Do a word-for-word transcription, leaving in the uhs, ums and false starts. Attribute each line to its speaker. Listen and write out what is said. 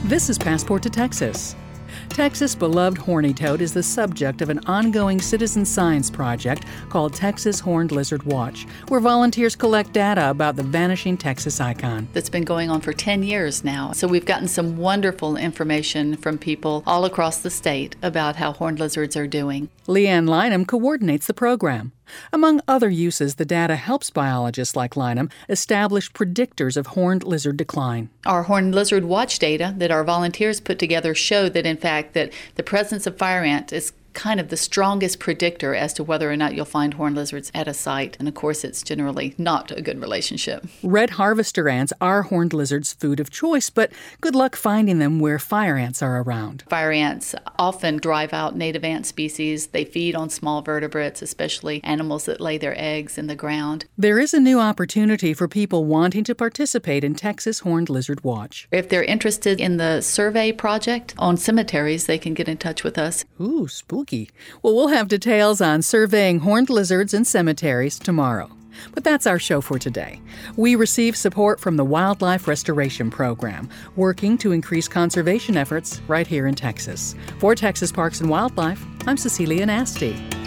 Speaker 1: This is Passport to Texas. Texas' beloved horny toad is the subject of an ongoing citizen science project called Texas Horned Lizard Watch, where volunteers collect data about the vanishing Texas icon.
Speaker 2: That's been going on for ten years now. So we've gotten some wonderful information from people all across the state about how horned lizards are doing.
Speaker 1: Leanne Lynham coordinates the program. Among other uses, the data helps biologists like Lynham establish predictors of horned lizard decline.
Speaker 2: Our horned lizard watch data that our volunteers put together show that, in fact, that the presence of fire ant is kind of the strongest predictor as to whether or not you'll find horned lizards at a site. And of course, it's generally not a good relationship.
Speaker 1: Red harvester ants are horned lizards' food of choice, but good luck finding them where fire ants are around.
Speaker 2: Fire ants often drive out native ant species. They feed on small vertebrates, especially animals that lay their eggs in the ground.
Speaker 1: There is a new opportunity for people wanting to participate in Texas Horned Lizard Watch.
Speaker 2: If they're interested in the survey project on cemeteries, they can get in touch with us.
Speaker 1: Ooh, spooky. Well, we'll have details on surveying horned lizards in cemeteries tomorrow. But that's our show for today. We receive support from the Wildlife Restoration Program, working to increase conservation efforts right here in Texas. For Texas Parks and Wildlife, I'm Cecilia Nasty.